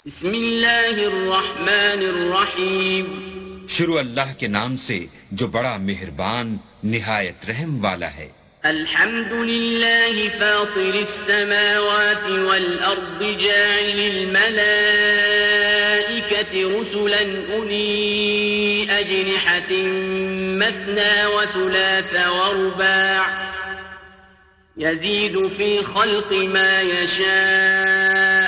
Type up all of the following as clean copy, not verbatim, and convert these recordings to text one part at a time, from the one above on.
بسم اللہ الرحمن الرحیم. شروع اللہ کے نام سے جو بڑا مہربان نہایت رحم والا ہے. الحمد للہ فاطر السماوات والارض جاعل الملائکة رسلا اولی اجنحة مثنى وثلاث ورباع يزيد في خلق ما يشاء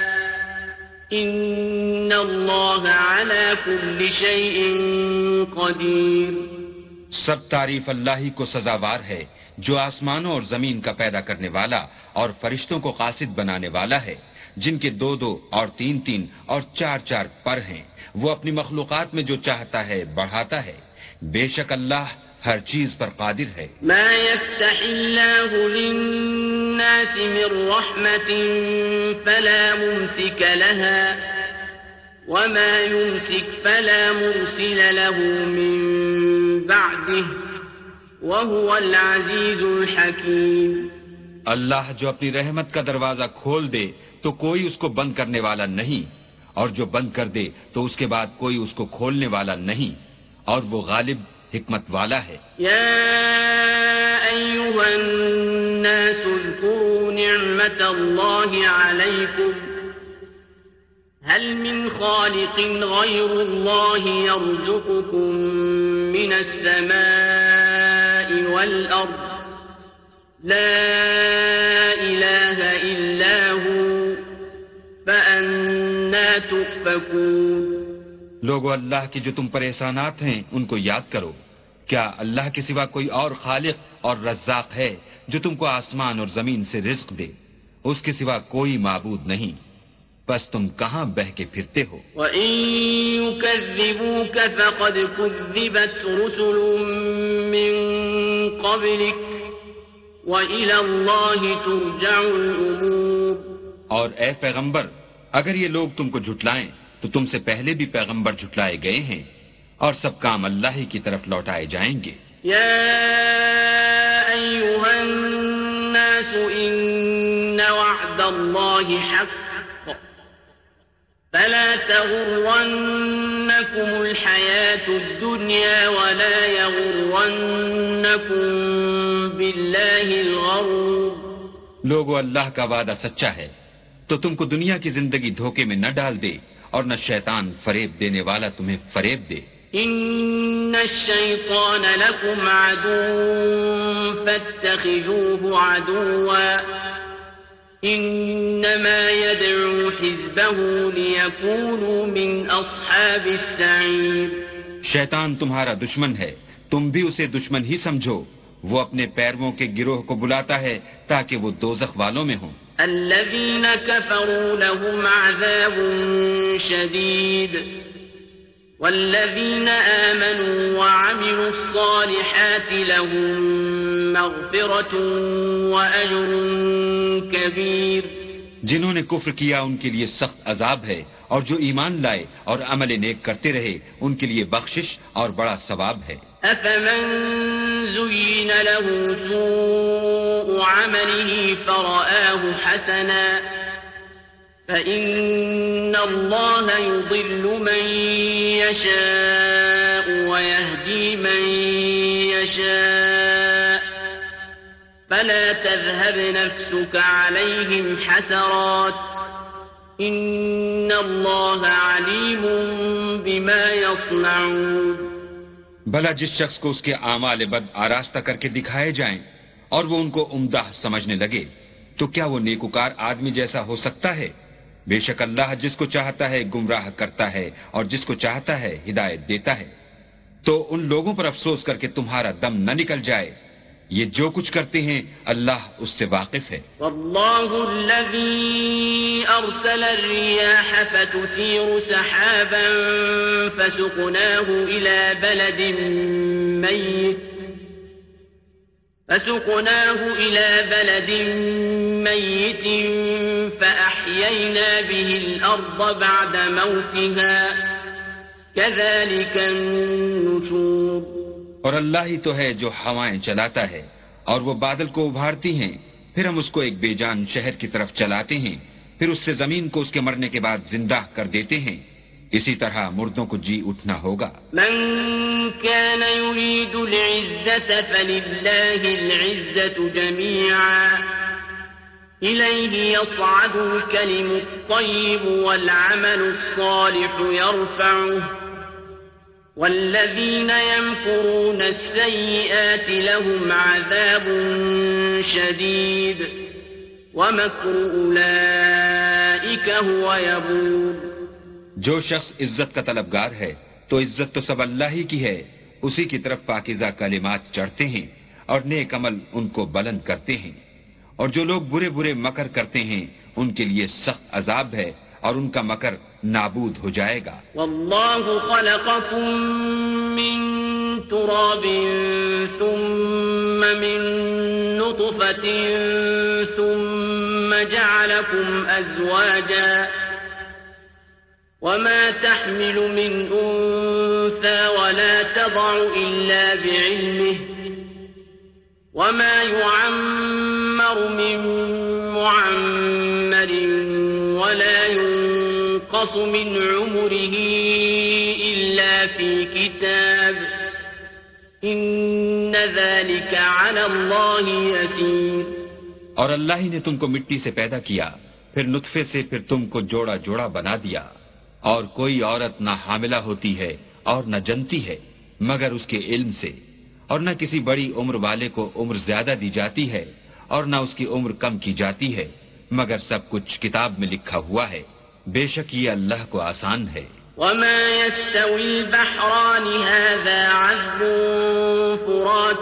ان اللہ علی کل شیء قدیر. سب تعریف اللہ ہی کو سزاوار ہے جو آسمانوں اور زمین کا پیدا کرنے والا اور فرشتوں کو قاصد بنانے والا ہے، جن کے 2 اور 3 اور 4 پر ہیں. وہ اپنی مخلوقات میں جو چاہتا ہے بڑھاتا ہے. بے شک اللہ ہر چیز پر قادر ہے. ما يفتح اللہ للناس من رحمة فلا ممسك لها وما يمسك فلا مرسل له من بعده وهو العزيز الحكيم. اللہ جو اپنی رحمت کا دروازہ کھول دے تو کوئی اس کو بند کرنے والا نہیں، اور جو بند کر دے تو اس کے بعد کوئی اس کو کھولنے والا نہیں، اور وہ غالب حکمت والا ہے. یا ایها الناس اذکروا نعمت اللہ علیکم هل من خالق غیر اللہ یرزقکم من السماء والارض لا الہ الا هو فأنا تؤفکون. لوگو اللہ کے جو تم پر احسانات ہیں ان کو یاد کرو. کیا اللہ کے سوا کوئی اور خالق اور رزاق ہے جو تم کو آسمان اور زمین سے رزق دے؟ اس کے سوا کوئی معبود نہیں. بس تم کہاں بہ کے پھرتے ہو؟ وَإِن يُكَذِّبُوكَ فَقَدْ كُذِّبَتْ رُسُلٌ مِّن قَبْلِكَ وَإِلَى اللَّهِ تُرْجَعُ الْأُمُورُ. اور اے پیغمبر، اگر یہ لوگ تم کو جھٹلائیں تو تم سے پہلے بھی پیغمبر جھٹلائے گئے ہیں، اور سب کام اللہ ہی کی طرف لوٹائے جائیں گے. یا ایھا الناس ان وعد اللہ حق فلا تغرنکم الحیاة الدنیا ولا یغرنکم باللہ الغرور. لوگو اللہ کا وعدہ سچا ہے تو تم کو دنیا کی زندگی دھوکے میں نہ ڈال دے، اور نہ شیطان فریب دینے والا تمہیں فریب دے. ان الشیطان لکم عدو فاتخذوه عدوا انما يدعو حزبه ليكونوا من اصحاب السعیر. شیطان تمہارا دشمن ہے، تم بھی اسے دشمن ہی سمجھو. وہ اپنے پیرووں کے گروہ کو بلاتا ہے تاکہ وہ دوزخ والوں میں ہوں. الذين كفروا لهم عذاب شديد والذين آمنوا وعملوا الصالحات لهم مغفرة وأجر كبير. جنہوں نے کفر کیا ان کے لیے سخت عذاب ہے، اور جو ایمان لائے اور عمل نیک کرتے رہے ان کے لیے بخشش اور بڑا ثواب ہے. أفمن زين له سوء عمله فرآه حسنا فإن الله يضل من يشاء ويهدي من يشاء فلا تذهب نفسك عليهم حسرات إن الله عليم بما يصنعون. بھلا جس شخص کو اس کے اعمال بد آراستہ کر کے دکھائے جائیں اور وہ ان کو عمدہ سمجھنے لگے تو کیا وہ نیکوکار آدمی جیسا ہو سکتا ہے؟ بے شک اللہ جس کو چاہتا ہے گمراہ کرتا ہے اور جس کو چاہتا ہے ہدایت دیتا ہے. تو ان لوگوں پر افسوس کر کے تمہارا دم نہ نکل جائے. یہ جو کچھ کرتے ہیں اللہ اس سے واقف ہے. واللہ الذی ارسل الریاح فتثیر سحابا فسقناه الى بلد میت فأحیینا به الارض بعد موتها كذلك النشور. اور اللہ ہی تو ہے جو ہوائیں چلاتا ہے اور وہ بادل کو ابھارتی ہیں، پھر ہم اس کو ایک بے جان شہر کی طرف چلاتے ہیں. پھر اس سے زمین کو اس کے مرنے کے بعد زندہ کر دیتے ہیں. اسی طرح مردوں کو جی اٹھنا ہوگا. من كان يريد العزة فلله العزة جميعا إليه يصعد الكلم الطيب والعمل الصالح يرفعه والذين يمكرون السيئات لهم عذاب شديد ومكر أولئك هو يبور. جو شخص عزت کا طلبگار ہے تو عزت تو سب اللہ ہی کی ہے. اسی کی طرف پاکیزہ کلمات چڑھتے ہیں اور نیک عمل ان کو بلند کرتے ہیں. اور جو لوگ برے برے مکر کرتے ہیں ان کے لیے سخت عذاب ہے اور ان کا مکر نابود ہو جائے گا. واللہ خلقکم من تراب ثم من نطفة ثم جعلكم أزواجا وما تحمل من أنثى ولا تضع إلا بعلمه وما يعمر من معمر ولا ينقص من عمره إلا في كتاب إن ذلك على الله يسير. اور اللہ ہی نے تم کو مٹی سے پیدا کیا، پھر نطفے سے، پھر تم کو جوڑا جوڑا بنا دیا. اور کوئی عورت نہ حاملہ ہوتی ہے اور نہ جنتی ہے مگر اس کے علم سے، اور نہ کسی بڑی عمر والے کو عمر زیادہ دی جاتی ہے اور نہ اس کی عمر کم کی جاتی ہے مگر سب کچھ کتاب میں لکھا ہوا ہے. بے شک یہ اللہ کو آسان ہے. وما يستوي البحران هذا عذب فرات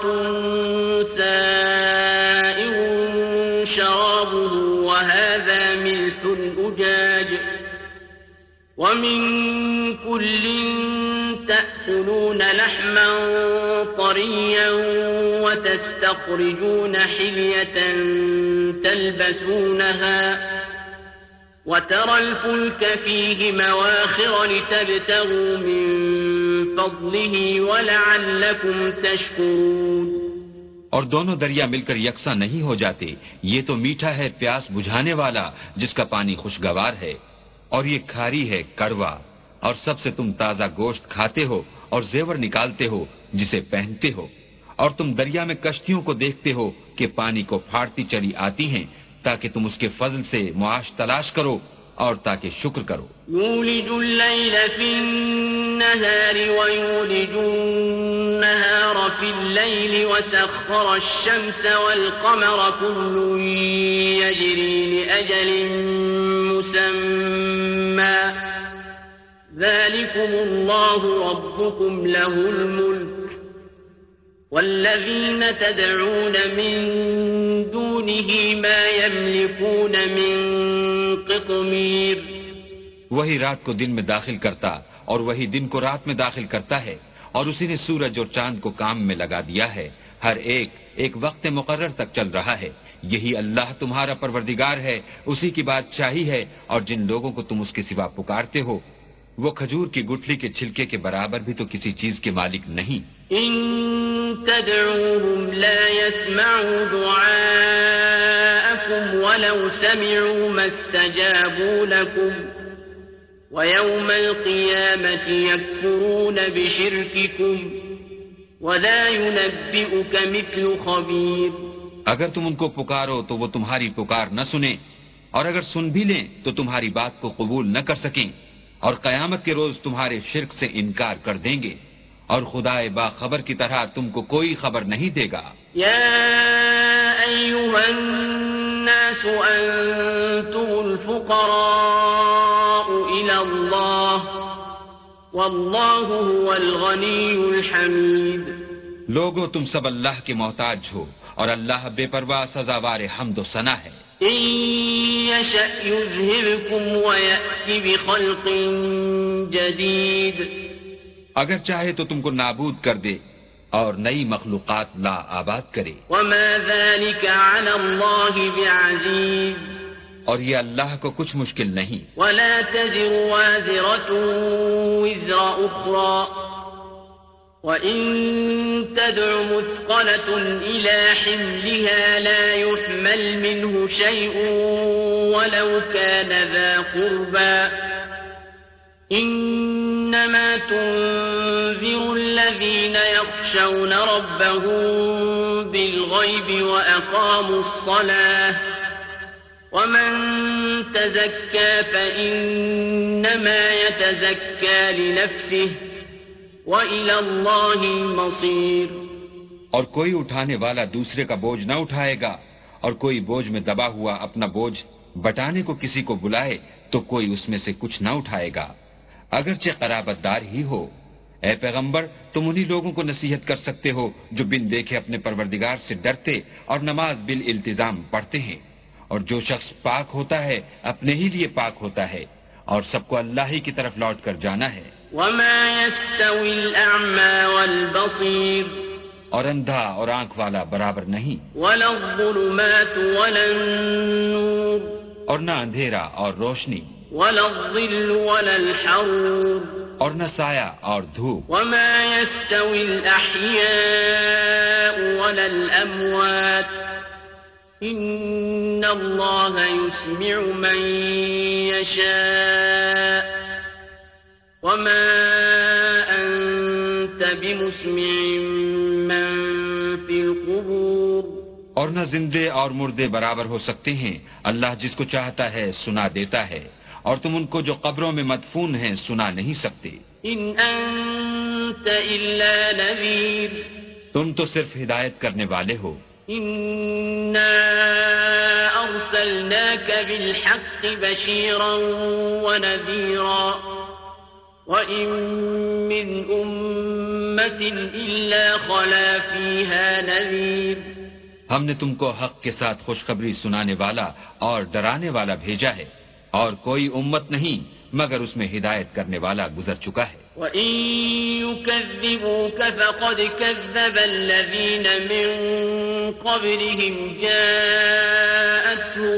سائغ شرابه وهذا ملح أجاج ومن كل تأكلون لحما طريا وتستخرجون حلية تلبسونها وترى الفلك فيه مواخر لتبتغوا من فضله ولعلكم تشكرون. اور دونوں دریا مل کر یکساں نہیں ہو جاتے. یہ تو میٹھا ہے پیاس بجھانے والا جس کا پانی خوشگوار ہے، اور یہ کھاری ہے کڑوا. اور سب سے تم تازہ گوشت کھاتے ہو اور زیور نکالتے ہو جسے پہنتے ہو. اور تم دریا میں کشتیوں کو دیکھتے ہو کہ پانی کو پھاڑتی چلی آتی ہیں تاکہ تم اس کے فضل سے معاش تلاش کرو اور تاکہ شکر کرو. یولج اللیل فی النہار ویولج النہار فی اللیل وسخر الشمس والقمر كل یجری لأجل مسمى ذلكم الله ربكم له الملك والذين تدعون من دونه ما يملكون من قطمير. وہی رات کو دن میں داخل کرتا اور وہی دن کو رات میں داخل کرتا ہے، اور اسی نے سورج اور چاند کو کام میں لگا دیا ہے. ہر ایک وقت مقرر تک چل رہا ہے. یہی اللہ تمہارا پروردگار ہے، اسی کی بادشاہی ہے. اور جن لوگوں کو تم اس کے سوا پکارتے ہو وہ کھجور کی گٹھلی کے چھلکے کے برابر بھی تو کسی چیز کے مالک نہیں. ان تدعوهم لا يسمعوا دعاءكم ولو سمعوا ما استجابوا لكم ويوم القيامة يكفرون بشرككم ولا ينبئك مثل خبير. اگر تم ان کو پکارو تو وہ تمہاری پکار نہ سنیں، اور اگر سن بھی لیں تو تمہاری بات کو قبول نہ کر سکیں، اور قیامت کے روز تمہارے شرک سے انکار کر دیں گے، اور خدائے باخبر کی طرح تم کو کوئی خبر نہیں دے گا. یا ایھا الناس انتم الفقراء الی اللہ واللہ هو الغنی الحمید. لوگو تم سب اللہ کے محتاج ہو اور اللہ بے پرواہ سزاوار حمد و ثنا ہے. إن يشأ يذهبكم ويأتي بخلق جديد. اگر چاہے تو تم کو نابود کر دے اور نئی مخلوقات لا آباد کرے. وما ذلك على الله بعزيز. اور یہ اللہ کو کچھ مشکل نہیں. ولا تزر وازرة وزر أخرى وَإِن تَدْعُ مُثْقَلَةٌ إِلَى حِمْلِهَا لَا يُحْمَلْ مِنْهُ شَيْءٌ وَلَوْ كَانَ ذَا قُرْبَى إِنَّمَا تُنذِرُ الَّذِينَ يَخْشَوْنَ رَبَّهُم بِالْغَيْبِ وَأَقَامُوا الصَّلَاةَ وَمَن تَزَكَّىٰ فَإِنَّمَا يَتَزَكَّىٰ لِنَفْسِهِ وَإِلَى اللَّهِ الْمَصِيرُ۔ اور کوئی اٹھانے والا دوسرے کا بوجھ نہ اٹھائے گا، اور کوئی بوجھ میں دبا ہوا اپنا بوجھ بٹانے کو کسی کو بلائے تو کوئی اس میں سے کچھ نہ اٹھائے گا، اگرچہ قرابت دار ہی ہو۔ اے پیغمبر، تم انہی لوگوں کو نصیحت کر سکتے ہو جو بن دیکھے اپنے پروردگار سے ڈرتے اور نماز بالالتزام پڑھتے ہیں، اور جو شخص پاک ہوتا ہے اپنے ہی لیے پاک ہوتا ہے، اور سب کو اللہ ہی کی طرف لوٹ کر جانا ہے۔ وَمَا يَسْتَوِي الْأَعْمَى وَالْبَصِيرُ اور اندھا اور آنکھ والا برابر نہیں، وَلَا الظُّلُمَاتُ وَلَا النُّورُ اور نہ اندھیرا اور روشنی، وَلَا الظِّلُّ وَلَا الْحَرُورُ اور نہ سایہ اور دھوپ۔ وَمَا يَسْتَوِي الْأَحْيَاءُ وَلَا الْأَمْوَاتُ إِنَّ اللَّهَ يُسْمِعُ مَن يَشَاءُ وَمَا أَنتَ بِمُسْمِعٍ مَّن فِي الْقُبُورِ اور نہ زندے اور مردے برابر ہو سکتے ہیں، اللہ جس کو چاہتا ہے سنا دیتا ہے، اور تم ان کو جو قبروں میں مدفون ہیں سنا نہیں سکتے۔ إِنْ أَنتَ إِلَّا نَذِيرٌ تم تو صرف ہدایت کرنے والے ہو۔ إِنَّا أَرْسَلْنَاكَ بِالْحَقِّ بَشِيرًا وَنَذِيرًا وَإِن مِّنْ أُمَّةٍ إِلَّا خَلَا فِيهَا نَذِيرٌ ہم نے تم کو حق کے ساتھ خوشخبری سنانے والا اور ڈرانے والا بھیجا ہے، اور کوئی امت نہیں مگر اس میں ہدایت کرنے والا گزر چکا ہے۔ وَإِن يُكَذِّبُوكَ فَقَدْ كَذَّبَ الَّذِينَ مِن قَبْلِهِمْ جَاءَتْهُمْ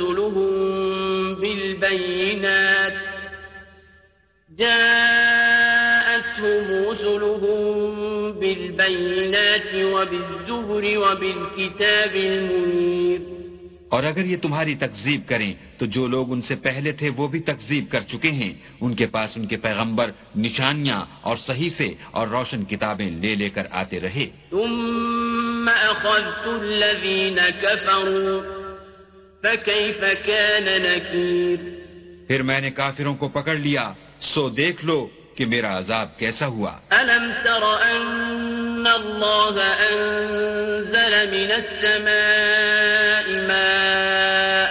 رُسُلُهُم بِالْبَيِّنَاتِ وَبِالزُّبُرِ وَبِالْكِتَابِ الْمُنِيرِ۔ اور اگر یہ تمہاری تکذیب کریں تو جو لوگ ان سے پہلے تھے وہ بھی تکذیب کر چکے ہیں، ان کے پاس ان کے پیغمبر نشانیاں اور صحیفے اور روشن کتابیں لے لے کر آتے رہے۔ ثُمَّ أَخَذْتُ الَّذِينَ كَفَرُوا فَكَيْفَ كَانَ نَكِيرِ۔ پھر میں نے کافروں کو پکڑ لیا، سو دیکھ لو کہ میرا عذاب کیسا ہوا۔ أَلَمْ تَرَ أَنَّ اللَّهَ أَنزَلَ مِنَ السَّمَاءِ مَاءً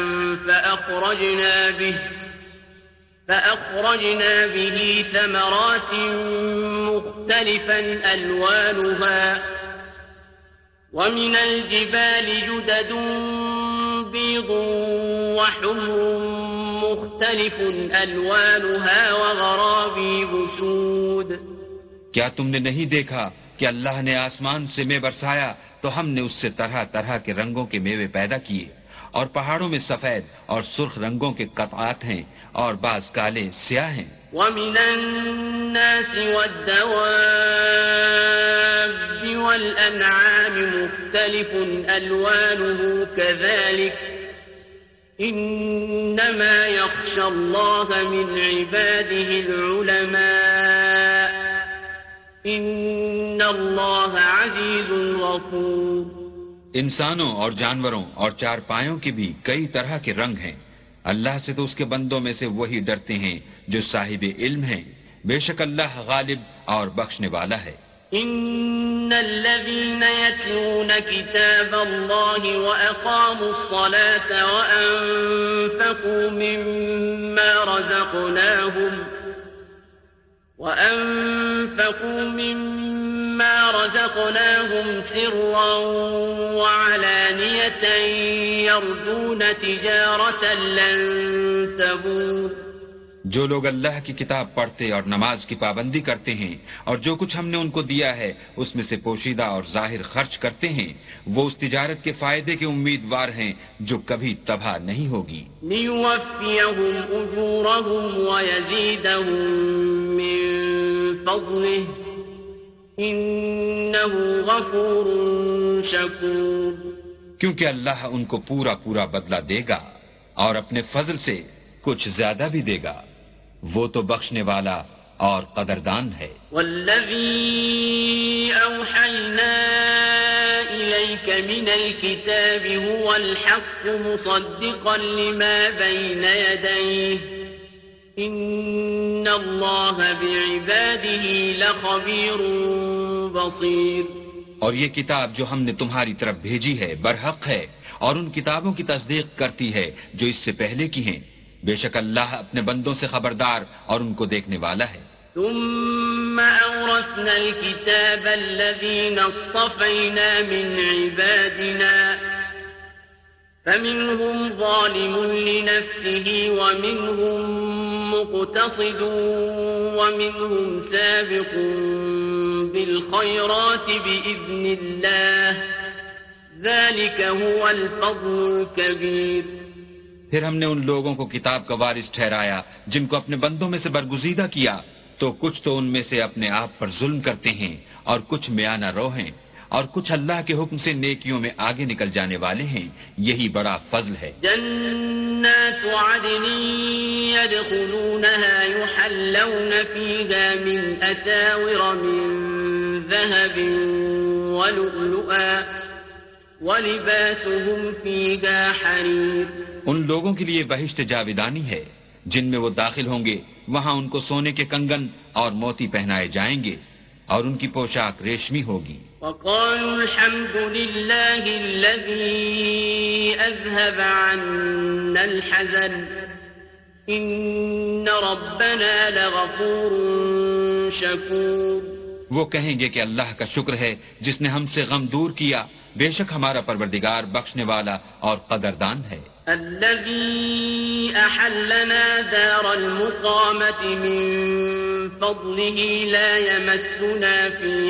فَأَخْرَجْنَا بِهِ ثَمَرَاتٍ مُخْتَلِفًا أَلْوَانُهَا وَمِنَ الْجِبَالِ جُدَدٌ بِيضٌ وَحُمْرٌ مُخْتَلِفٌ أَلْوَانُهَا وَغَرَابِيبُ سُودٌ۔ کیا تم نے نہیں دیکھا کہ اللہ نے آسمان سے مے برسایا تو ہم نے اس سے طرح طرح کے رنگوں کے میوے پیدا کیے، اور پہاڑوں میں سفید اور سرخ رنگوں کے قطعات ہیں اور بعض کالے سیاہ ہیں۔ وَمِنَ النَّاسِ وَالدَّوَابِّ وَالْأَنْعَامِ مُخْتَلِفٌ أَلْوَانُهُ كَذَلِكَ إِنَّمَا يَخْشَى اللَّهَ مِنْ عِبَادِهِ الْعُلَمَاءُ إِنَّ اللَّهَ عَزِيزٌ غَفُورٌ۔ انسانوں اور جانوروں اور چارپایوں کے بھی کئی طرح کے رنگ ہیں، اللہ سے تو اس کے بندوں میں سے وہی ڈرتے ہیں جو صاحب علم ہیں، بے شک اللہ غالب اور بخشنے والا ہے۔ إن الذين يتلون كتاب الله وأقاموا الصلاة وأنفقوا مما رزقناهم سرا وعلانية يرجون تجارة لن تبور۔ جو لوگ اللہ کی کتاب پڑھتے اور نماز کی پابندی کرتے ہیں اور جو کچھ ہم نے ان کو دیا ہے اس میں سے پوشیدہ اور ظاہر خرچ کرتے ہیں، وہ اس تجارت کے فائدے کے امیدوار ہیں جو کبھی تباہ نہیں ہوگی۔ لِيُوَفِّيَهُمْ أُجُورَهُمْ وَيَزِيدَهُم مِّن فَضْلِهِ إنه غفور شكور. کیونکہ اللہ ان کو پورا پورا بدلہ دے گا اور اپنے فضل سے کچھ زیادہ بھی دے گا. وہ تو بخشنے والا اور قدردان ہے. والذي أوحينا إليك من الكتاب هو الحق مصدقا لما بين يديه إن الله بعباده لخبير بصير. اور یہ کتاب جو ہم نے تمہاری طرف بھیجی ہے برحق ہے اور ان کتابوں کی تصدیق کرتی ہے جو اس سے پہلے کی ہیں. بے شک اللہ اپنے بندوں سے خبردار اور ان کو دیکھنے والا ہے. ثم أورثنا الكتاب الذين اصطفينا من عبادنا فمنهم ظالم لنفسه ومنهم مقتصد ومنهم سابق بالخيرات بإذن الله ذلك هو الفضل الكبير. پھر ہم نے ان لوگوں کو کتاب کا وارث ٹھہرایا جن کو اپنے بندوں میں سے برگزیدہ کیا تو کچھ تو ان میں سے اپنے آپ پر ظلم کرتے ہیں اور کچھ میانہ رو ہیں اور کچھ اللہ کے حکم سے نیکیوں میں آگے نکل جانے والے ہیں. یہی بڑا فضل ہے. جنات عدن يدخلونها يحلون فيها من أساور من ذهب ولؤلؤا وَلِبَاسُهُمْ فِيهَا حَرِيرٌ. ان لوگوں کے لیے بہشت جاویدانی ہے جن میں وہ داخل ہوں گے. وہاں ان کو سونے کے کنگن اور موتی پہنائے جائیں گے اور ان کی پوشاک ریشمی ہوگی. وَقَالُوا الْحَمْدُ لِلَّهِ الَّذِي أَذْهَبَ عَنَّا الْحَزَنَ إِنَّ رَبَّنَا لَغَفُورٌ شَكُورٌ. وہ کہیں گے کہ اللہ کا شکر ہے جس نے ہم سے غم دور کیا. بے شک ہمارا پروردگار بخشنے والا اور قدردان ہے. الذي أحلنا دار المقامة من فضله لا يمسنا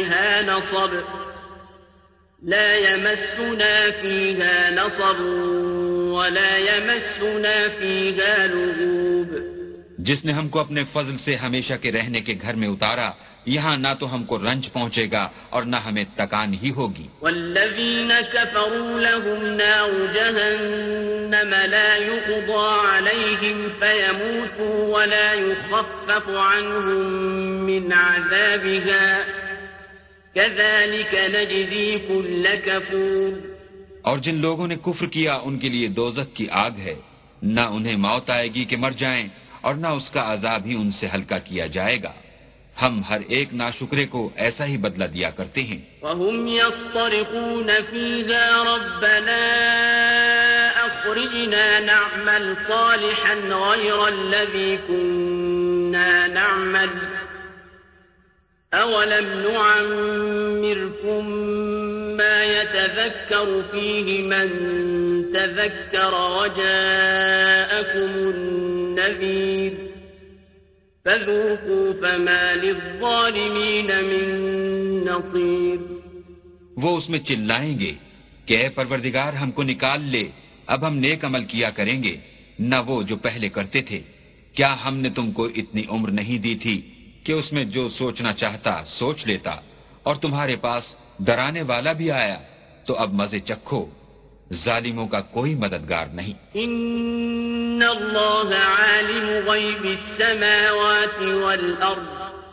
فيها نصب ولا يمسنا فيها لغوب. جس نے ہم کو اپنے فضل سے ہمیشہ کے رہنے کے گھر میں اتارا یہاں نہ تو ہم کو رنج پہنچے گا اور نہ ہمیں تکان ہی ہوگی. والذین كفروا لهم نار جہنم لا يقضى عليهم فيموتوا ولا يخفف عنهم من عذابها كذلك نجزي كل كفور. اور جن لوگوں نے کفر کیا ان کے لیے دوزخ کی آگ ہے. نہ انہیں موت آئے گی کہ مر جائیں اور نہ اس کا عذاب ہی ان سے ہلکا کیا جائے گا. ہم ہر ایک ناشکرے کو ایسا ہی بدلہ دیا کرتے ہیں. وَهُمْ يَصْطَرِخُونَ فِيهَا رَبَّنَا أَخْرِجْنَا نَعْمَلْ صَالِحًا غَيْرَ الَّذِي كُنَّا نَعْمَلُ أَوَلَمْ نُعَمِّرْكُم مَّا يَتَذَكَّرُ فِيهِ مَن تَذَكَّرَ وَجَاءَكُمُ النَّذِيرُ فَذُوقُوا فَمَا لِلظَّالِمِينَ مِن نَّصِيرٍ. وہ اس میں چلائیں گے کہ اے پروردگار ہم کو نکال لے. اب ہم نیک عمل کیا کریں گے نہ وہ جو پہلے کرتے تھے. کیا ہم نے تم کو اتنی عمر نہیں دی تھی کہ اس میں جو سوچنا چاہتا سوچ لیتا اور تمہارے پاس ڈرانے والا بھی آیا تو اب مزے چکھو. ظالموں کا کوئی مددگار نہیں. ان اللہ عالم غیب السماوات والارض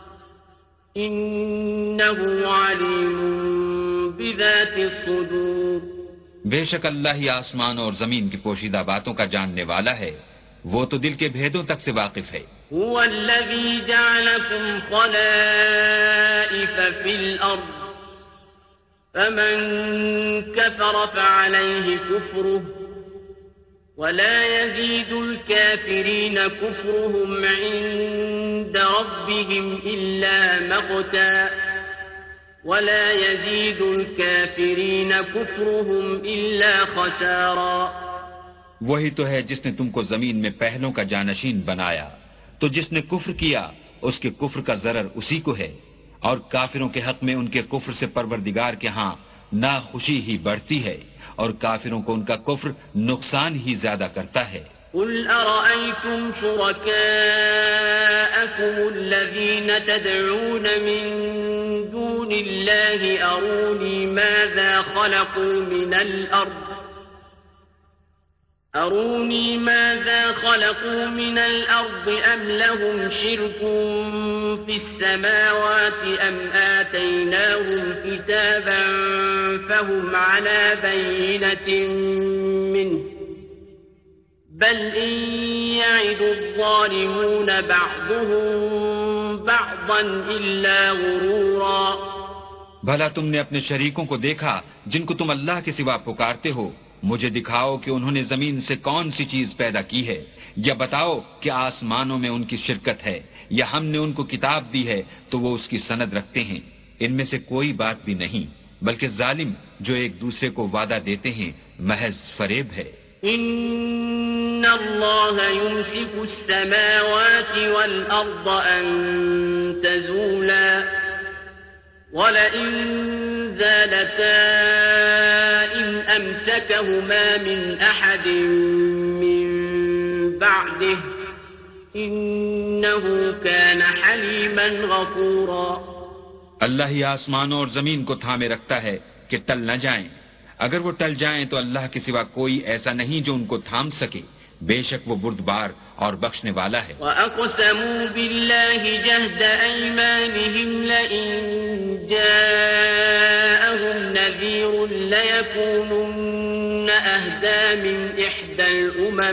انه علیم بذات الصدور. بے شک اللہ ہی آسمان اور زمین کی پوشیدہ باتوں کا جاننے والا ہے. وہ تو دل کے بھیدوں تک سے واقف ہے. هو الذی جعلکم خلائف فی الارض فمن كفر فعليه كفره ولا يزيد الكافرين كفرهم عند ربهم إلا مقتا ولا يزيد الكافرين كفرهم إلا خسارا. وہی تو ہے جس نے تم کو زمین میں پہلوں کا جانشین بنایا تو جس نے کفر کیا اس کے کفر کا ضرر اسی کو ہے اور کافروں کے حق میں ان کے کفر سے پروردگار کے ہاں ناخوشی ہی بڑھتی ہے اور کافروں کو ان کا کفر نقصان ہی زیادہ کرتا ہے. قل أرأيتم شركاءكم لكم الذين تدعون من دون الله أروني ماذا خلقوا من الأرض أم لهم شرك في السماوات أم آتيناهم كتابا فهم على بينة منه بل إن يعد الظالمون بعضهم بعضا إلا غرورا. بھلا تم نے اپنے شریکوں کو دیکھا جن کو تم اللہ کے سوا پکارتے ہو؟ مجھے دکھاؤ کہ انہوں نے زمین سے کون سی چیز پیدا کی ہے، یا بتاؤ کہ آسمانوں میں ان کی شرکت ہے، یا ہم نے ان کو کتاب دی ہے تو وہ اس کی سند رکھتے ہیں. ان میں سے کوئی بات بھی نہیں، بلکہ ظالم جو ایک دوسرے کو وعدہ دیتے ہیں محض فریب ہے. إن الله يمسك السماوات والأرض أن تزولا ولئن زالتا إن أمسكهما من أحد من بعده إنه كان حليما غفورا. اللہ ہی آسمانوں اور زمین کو تھامے رکھتا ہے کہ ٹل نہ جائیں. اگر وہ ٹل جائیں تو اللہ کے سوا کوئی ایسا نہیں جو ان کو تھام سکے. بے شک وہ بردبار اور بخشنے والا ہے. وَأَقْسَمُوا بِاللَّهِ جَهْدَ أَيْمَانِهِمْ لَئِن جَاءَهُمْ نَذِيرٌ لَيَكُونُنَّ أَهْدَىٰ مِنْ إِحْدَى الْأُمَمِ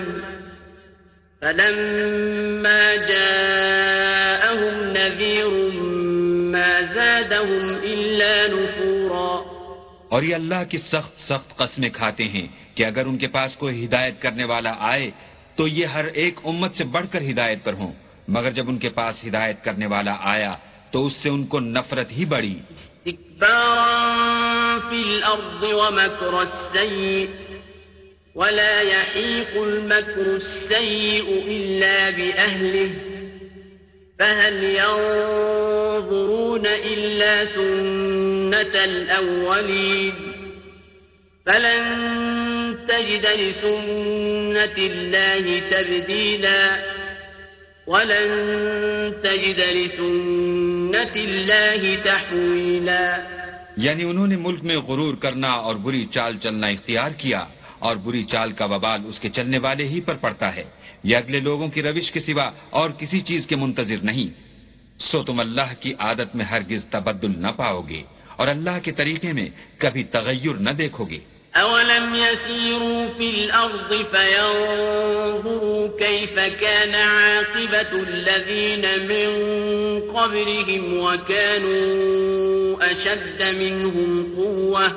فَلَمَّا جَاءَهُمْ نَذِيرٌ مَا زَادَهُمْ إِلَّا نُفُورًا. اور یہ اللہ کی سخت قسمیں کھاتے ہیں کہ اگر ان کے پاس کوئی ہدایت کرنے والا آئے تو یہ ہر ایک امت سے بڑھ کر ہدایت پر ہوں، مگر جب ان کے پاس ہدایت کرنے والا آیا تو اس سے ان کو نفرت ہی بڑھی. استكبارا في الأرض ومكر السيء ولا يحيق المكر السيء إلا بأهله فهل ينظرون إلا سنة الأولين فلن تجد لسنة الله تبديلا ولن تجد لسنة الله تحويلا. یعنی انہوں نے ملک میں غرور کرنا اور بری چال چلنا اختیار کیا، اور بری چال کا وبال اس کے چلنے والے ہی پر پڑتا ہے. یہ اگلے لوگوں کی روش کے سوا اور کسی چیز کے منتظر نہیں. سو تم اللہ کی عادت میں ہرگز تبدل نہ پاؤ گے اور اللہ کے طریقے میں کبھی تغیر نہ دیکھو گے. أولم يسيروا في الأرض فينظروا كيف كان عاقبة الذين من قبلهم وكانوا أشد منهم قوة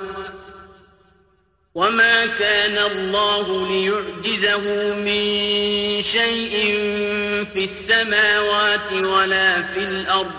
وما كان الله ليعجزه من شيء في السماوات ولا في الأرض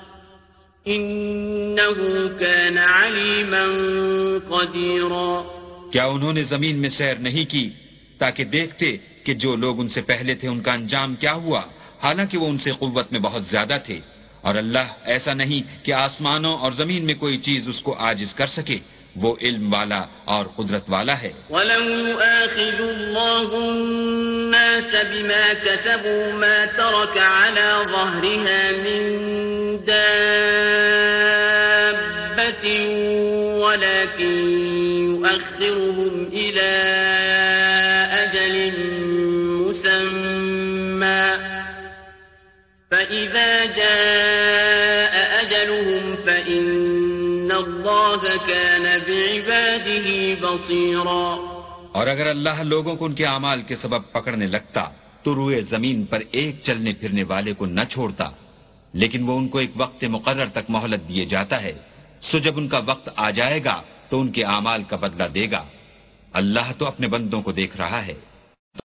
إنه كان عليما قديرا. کیا انہوں نے زمین میں سیر نہیں کی تاکہ دیکھتے کہ جو لوگ ان سے پہلے تھے ان کا انجام کیا ہوا، حالانکہ وہ ان سے قوت میں بہت زیادہ تھے. اور اللہ ایسا نہیں کہ آسمانوں اور زمین میں کوئی چیز اس کو عاجز کر سکے، وہ علم والا اور قدرت والا ہے. وَلَوْ يُؤَاخِذُ اللَّهُ النَّاسَ بِمَا كَسَبُوا مَا تَرَكَ عَلَى ظَهْرِهَا مِن دَابَّةٍ وَلَكِن يُؤَخِّرُهُمْ إِلَى أَجَلٍ مُّسَمًّى فَإِذَا جَاءَ أَجَلُهُمْ فَإِنَّ اللَّهَ كَانَ بِعِبَادِهِ بَصِيرًا. اور اگر اللہ لوگوں کو ان کے اعمال کے سبب پکڑنے لگتا تو روئے زمین پر ایک چلنے پھرنے والے کو نہ چھوڑتا، لیکن وہ ان کو ایک وقت مقرر تک مہلت دیے جاتا ہے. سو جب ان کا وقت آ جائے گا تو ان کے اعمال کا بدلہ دے گا. اللہ تو اپنے بندوں کو دیکھ رہا ہے.